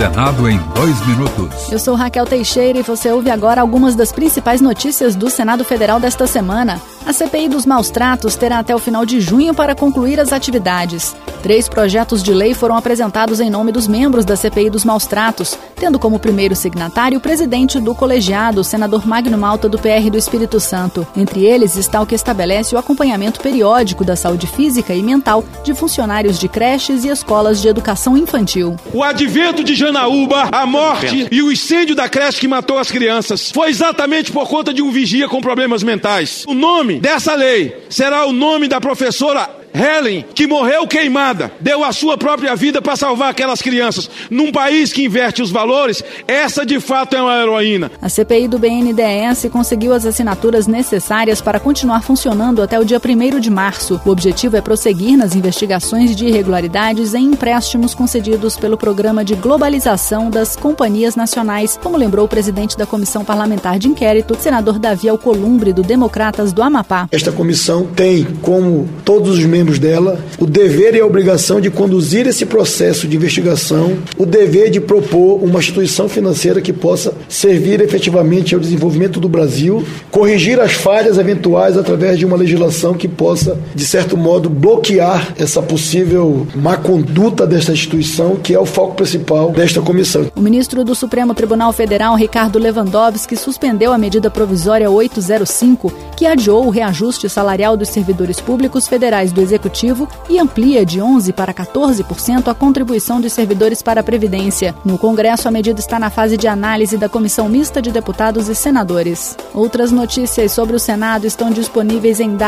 Senado em 2 minutos. Eu sou Raquel Teixeira e você ouve agora algumas das principais notícias do Senado Federal desta semana. A CPI dos maus-tratos terá até o final de junho para concluir as atividades. 3 projetos de lei foram apresentados em nome dos membros da CPI dos maus-tratos, tendo como primeiro signatário o presidente do colegiado, o senador Magno Malta, do PR do Espírito Santo. Entre eles está o que estabelece o acompanhamento periódico da saúde física e mental de funcionários de creches e escolas de educação infantil. O advento de Janaúba, a morte e o incêndio da creche que matou as crianças foi exatamente por conta de um vigia com problemas mentais. O nome dessa lei será o nome da professora Helen, que morreu queimada, deu a sua própria vida para salvar aquelas crianças. Num país que inverte os valores, essa de fato é uma heroína. A CPI do BNDES conseguiu as assinaturas necessárias para continuar funcionando até o dia 1º de março. O objetivo é prosseguir nas investigações de irregularidades em empréstimos concedidos pelo Programa de Globalização das Companhias Nacionais, como lembrou o presidente da Comissão Parlamentar de Inquérito, senador Davi Alcolumbre, do Democratas do Amapá. Esta comissão tem, como todos os membros dela, o dever e a obrigação de conduzir esse processo de investigação, o dever de propor uma instituição financeira que possa servir efetivamente ao desenvolvimento do Brasil, corrigir as falhas eventuais através de uma legislação que possa, de certo modo, bloquear essa possível má conduta desta instituição, que é o foco principal desta comissão. O ministro do Supremo Tribunal Federal, Ricardo Lewandowski, suspendeu a medida provisória 805, que adiou o reajuste salarial dos servidores públicos federais do Executivo e amplia de 11% para 14% a contribuição dos servidores para a Previdência. No Congresso, a medida está na fase de análise da Comissão Mista de Deputados e Senadores. Outras notícias sobre o Senado estão disponíveis em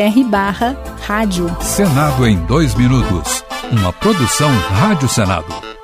www.senado.leg.br/rádio. Senado em 2 minutos. Uma produção Rádio Senado.